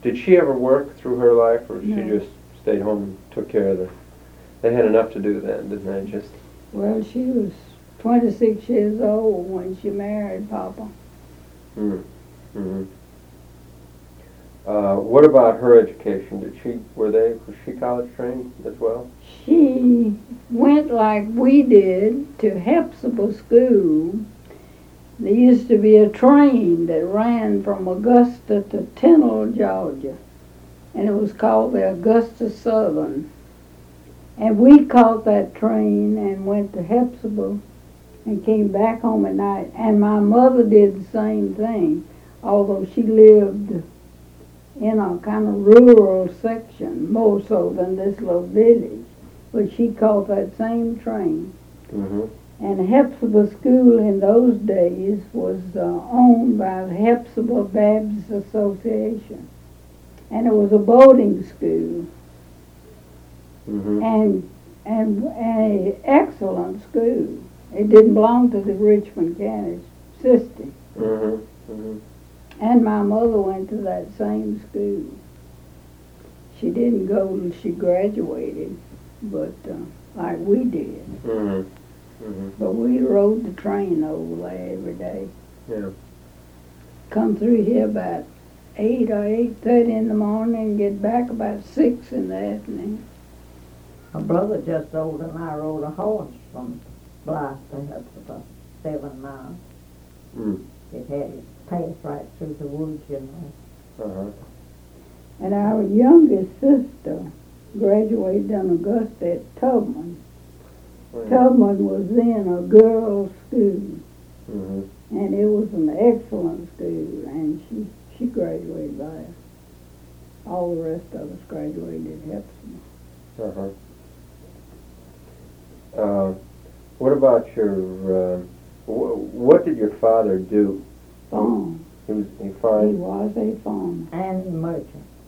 Did she ever work through her life, or No. she just stayed home and took care of the... They had enough to do then, didn't they? Just... Well, she was 26 years old when she married Papa. Mm-hmm. What about her education? Was she college trained as well? She went like we did to Hepzibah School. There used to be a train that ran from Augusta to Tyndall, Georgia, and it was called the Augusta Southern. And we caught that train and went to Hepzibah and came back home at night. And my mother did the same thing, although she lived in a kind of rural section, more so than this little village. But she caught that same train. Mm-hmm. And Hepzibah School in those days was owned by the Hepzibah Baptist Association. And it was a boarding school. Mm-hmm. And an excellent school. It didn't belong to the Richmond County system. Mm-hmm. Mm-hmm. And my mother went to that same school. She didn't go till she graduated, but like we did. Mm-hmm. Mm-hmm. But we rode the train over there every day. Yeah. Come through here about 8 or 8:30 in the morning and get back about 6 in the afternoon. My brother just older than I rode a horse from Blythe to Hepzibah, 7 miles. Mm. It had its path right through the woods, you know. Uh-huh. And our youngest sister graduated in Augusta at Tubman. Right. Tubman was then a girls' school, Mm-hmm. and it was an excellent school, and she graduated there. All the rest of us graduated at Hepzibah. Uh-huh. What about your... what did your father do? Farm. He He farmed, was a farmer. And merchant.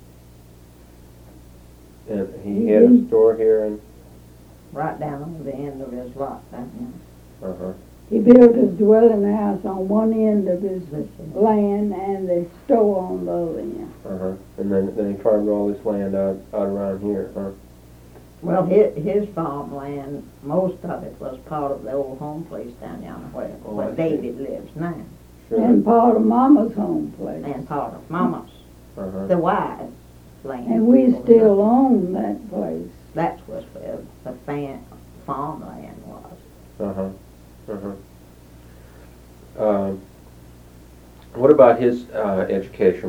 and he had a store here, and... Right down on the end of his lot down Uh-huh. He built his dwelling house on one end of his land and the store on the other end. Uh-huh. And then he farmed all this land out around here, huh? Well, his farmland, most of it was part of the old home place down yonder where I see. David lives now, Sure. And part of Mama's home place. and part of Mama's, Uh-huh. the wide land. And we still own that place. That was where the farmland was. Uh-huh. Uh-huh. What about his education?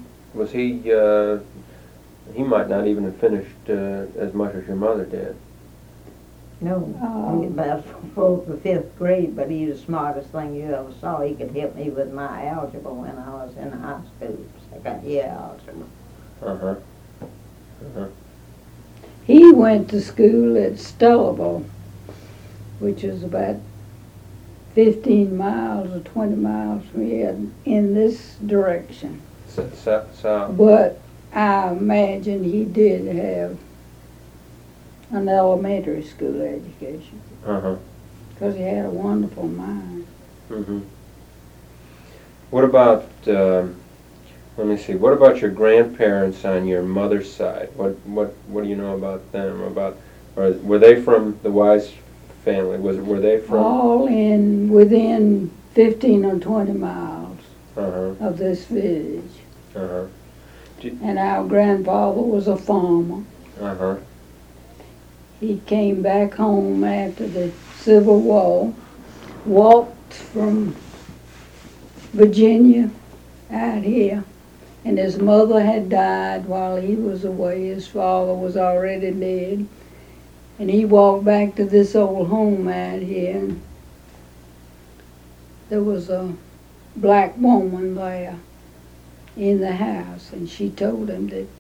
He might not even have finished as much as your mother did. No, he was about full for 5th grade, but he was the smartest thing you ever saw. He could help me with my algebra when I was in high school, second year algebra. Uh-huh. Uh-huh. He went to school at Stellarville, which is about 15 miles or 20 miles from here in this direction. South. But I imagine he did have an elementary school education Uh-huh. because he had a wonderful mind. Mm-hmm. What about, let me see, what about your grandparents on your mother's side? What do you know about them? Or were they from the Wise family? Were they from? All within 15 or 20 miles Uh-huh. of this village. Uh-huh. And our grandfather was a farmer. Uh-huh. He came back home after the Civil War, walked from Virginia out here, and his mother had died while he was away. His father was already dead. And he walked back to this old home out here, and there was a black woman there in the house, and she told him that